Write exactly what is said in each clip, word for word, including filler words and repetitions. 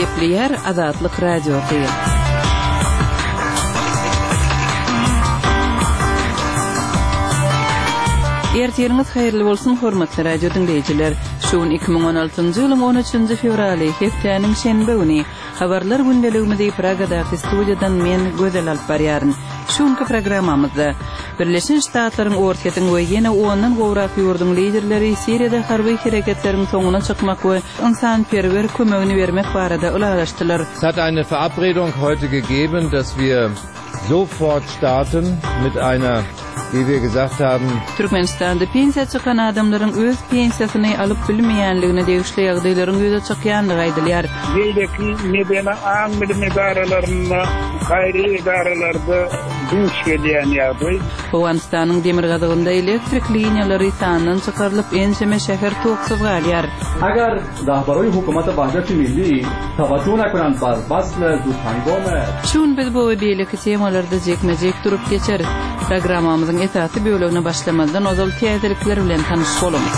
Yer Azatlyk Radiosu. Ertiriniz hayırlı bolsun hormatly radio dinleyijiler. Şuun iki ming on altynjy ýylyň on üçünji fevraly hepdeniň şenbe güni habarlar gündeliginde Pragadaky studiýadan men Gözel alyp barýaryn. Şuňky programmamyzda Birleşen Ştatlaryň ortaýatyň we ýene ondan gowrak ýurduň liderleri Siriýada harby hereketleriň soňuna çykmak we insanperwer kömegini bermek barada ulalaşdylar. Es hat eine Verabredung heute gegeben, dass wir sofort starten mit einer, wie wir gesagt haben, Türkmenistanda pensiya çykan adamlaryň öz pensiýasyny alyp bilmeýänligine degişli ýagdaýlaryň ýüze çykýanlygy aýdylýar. Geýleki medena aň medeniýetlerini gaýry idaralarda duş gelýän ýagdaý. Owganistanyň demir gadygynda elektrik liniýalary sandan çykarylyp ençeme şäher toksyz galýar. Agar rahbaroy hukumata Bahçe Milli tawaccuh nakan bar basl zutangome. Şun biz bu beýleki temalarda jekmejek durup geçeriz. Programmamyzyň esasy bölegine başlamadan ozal täzelikler bilen tanyşyp bolamiz.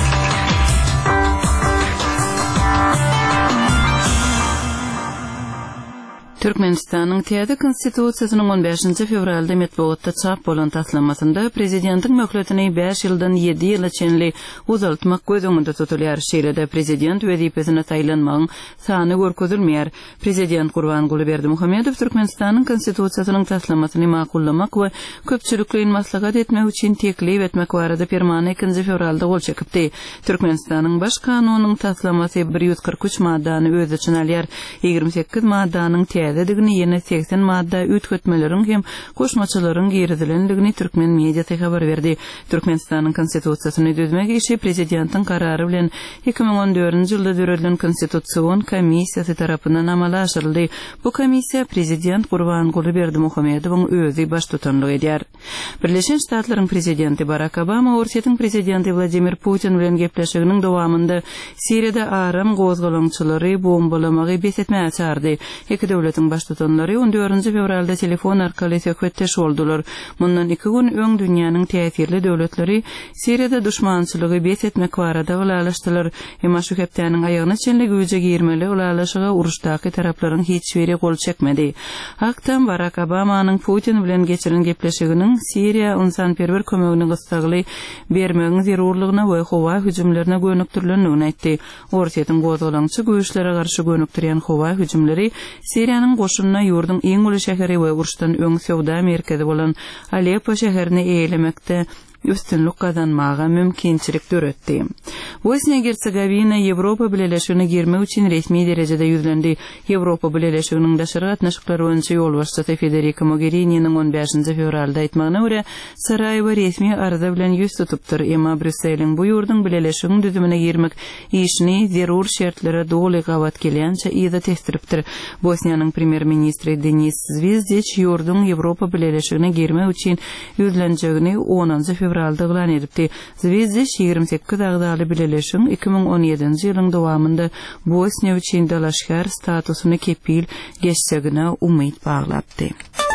Türkmenistanyň täze konstitusiýasynyň on beşinji fevralda metbuatda çap bolan taslamasynda prezidentiň möhletini beş ýyldan ýedi ýyla çenli uzaltmak gözüňde tutulýar. Şeýlede prezident wezipesine taýlanmagyň sany görkezilmeýär. Prezident Gurbanguly Berdimuhammedow Türkmenistanyň konstitusiýasynyň taslamasyny makullamak we köpçülikliň maslahat etmek üçin teklip etmek barada permanent ikinji fevralda gol çekipdi. Türkmenistanyň baş kanunynyň taslamasy bir ýüz kırk üç maddany öz içine alýar. ýygrimi sekkiz maddanyň digini ýene seksen madda ütgetmelerin hem koşmaçylaryň geridilenligini türkmen mediasy habar berdi. Türkmenistanyň konstitusiýasyny düzmek işi prezidentiň karary bilen iki ming on dördünji ýylda döredilen konstitusiýon komissiýasy tarapyndan amala aşyryldy. Bu komissiýa prezident Gurbanguly Berdimuhammedowyň özü baş tutanlyk edýär. Birleşen Ştatlaryň prezidenti Barack Obama Orsiýatyň prezidenti Vladimir Putin bilen gepleşiginiň dowamında Siriýada aram gozgalançylary bombalamagy besetmäge çağırdy. Iki döwletiň baş tutanlary on dördünji fevralda telefon arkaly söhbetdeş boldular. Mundan iki gün öň dünýäniň täsirli döwletleri Siriýada düşmançylygy besetmek barada ulalaşdylar. Emma şu hepdeniň aýagyna çenli güýje girmeli ulalaşyga uruşdaky taraplaryň hiç biri gol çekmedi. Hakdan Barack Obamanyň Putin bilen geçirilen gepleşiginiň Siriýa insanperwer kömegini gysgaly bermegiň zerurlygyna we howa hüjümlerine gönükdirlendigini aýtdy. Orsiýatyň gozgalançy güýçlere garşy gönükdirýän howa hüjümleri Siriýanyň goşunyna ýurdun iň uly şäheri we uruşdan öň sowda merkezi bolan Aleppo şäherini eýlemekde üstünlük kazanmaga mümkinçilik döretdi. Bosniýa-Hersegovina Ýewropa Birleşigine girmek üçin resmi derejede ýüzlendi. Ýewropa Birleşiginiň daşary gatnaşyklary boýunça ýolbaşçysy Federica Mogheriniň on beşinji fevralda aýtmagyna görä, Saraýewo resmi arada bilen ýüz tutupdyr. Emma Brüsseliň bu ýurdun Birleşigiň düzümine girmek işini zerur şertlere doly gawat gelýänçe ýa-da testiripdir. Bosniýanyň premier ministri Denis Zvizdic ýurdun Ýewropa Birleşigine girmek üçin ýüzlenjegini onunji fevralda glan edipdi. Zvizdic ýygrimi sekkiz agdaly birleşigiň iki ming on ýedinji ýylyň dowamında Bosniýa üçin dalaşgar statusyny kepil geçsegine umyt baglapdy.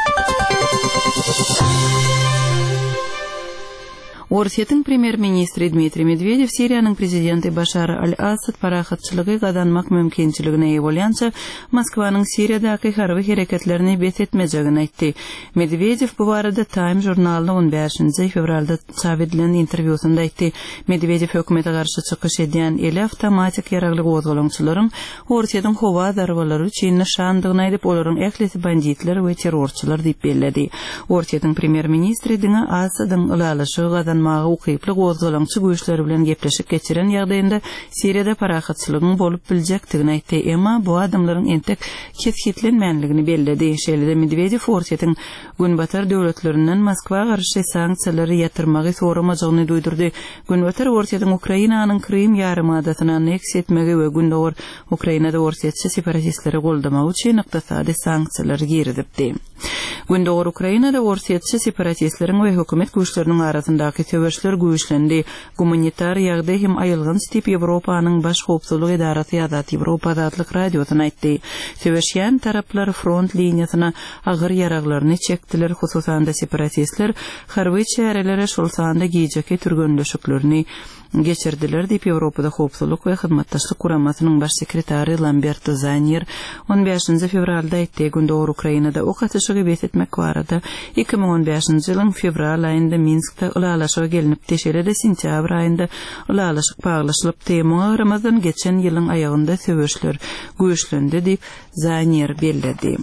Orsiýatyň premier ministri Dmitri Medvedev Siriýanyň prezidenti Bashar al-Assad parahatçylygy gazanmak mümkinçiligine eýe bolýança Moskwanyň Siriýadaky harby hereketlerini besetmejegini aýtdy. Medvedev bu barada Time jurnalyna on beşinji fevralda çap edilen interwýusynda aýtdy. Medvedev hökümete garşy çykyş edýän ele awtomatik ýaragly gozgalançylaryň Orsiýatyň howa darbalary üçin nişandygyny aýdyp olaryň ählisi banditler we terrorçylar diýip bellädi. Orsiýatyň premier ministri diňe Assadyň ulalaşygy mağa ukyply gozgalançy güýçleri bilen gepleşip geçiren ýagdaýynda Siriýada parahatçylygyň bolup biljekdigini aýtdy. Emma bu adamlaryň entek ketgitlenmänligini belledi. Şeýlede Medvedew Orsiýatyň günbatar döwletlerinden Moskwa garşy sanksiýalary ýatyrmagy soramajygyny duýdurdy. Günbatar Orsiýatyň Ukrainanyň Krym ýarymadasyna anneks etmegi we gündogor Ukrainada Orsiýatçy separatistleri goldamak üçin ykdysady sanksiýalar girdipdi. Gündogor Ukrainada Orsiýatçy separatistleriň we hökümet güýçleriniň arasyndaky söwüşler güýçlendi. Humanitar ýagdaý hem aýylgyn stip Ýewropanyň baş howpsuzlyk edarasy Azat Ýewropa Azatlyk radiosyna aýtdy. Söwüşýän taraplar front liniýasyna agyr ýaraglaryny çekdiler. Hususan da separatistler harby çärelere şol sanda giýjeki türgönleşiklerini geçirdiler diýip Ýewropada howpsuzlyk we hyzmatdaşlyk guramasynyň baş sekretary Lambert Zanier on beşinji fevralda aýtdy. Günde Ukrainada ok atışygy betetmek barada iki ming on beşinji ýylyň fevral aýynda Minskde ulalaşyga gelinip teşelede sentýabr aýynda ulalaşyk baglaşylyp temaga Ramazan geçen ýylyň aýagynda söwüşler güýçlendi diýip Zanier bellädi.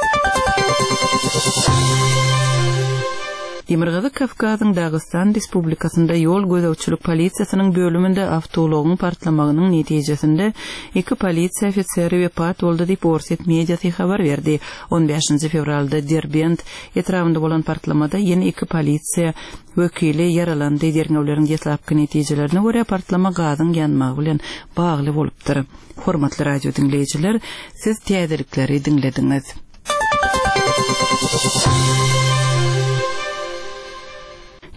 Ýemirgazy Kafkazyň Dagestan Respublikasynda ýol gözäwçilik polisiýasynyň bölüminde awtologyň partlamagynyň netijesinde iki polisiýa ofiseri wepat boldy diýip Orset mediasy habar berdi. on beşinji fevralda Derbent etrafynda bolan partlamada ýene iki polisiýa wekili yaralandy. Derňewleriň ýetlapky netijelerini görä partlama gazyň ýanmagy bilen bagly bolupdyr. Hormatly radio dinleýijiler, siz täzelikleri dinlediňiz.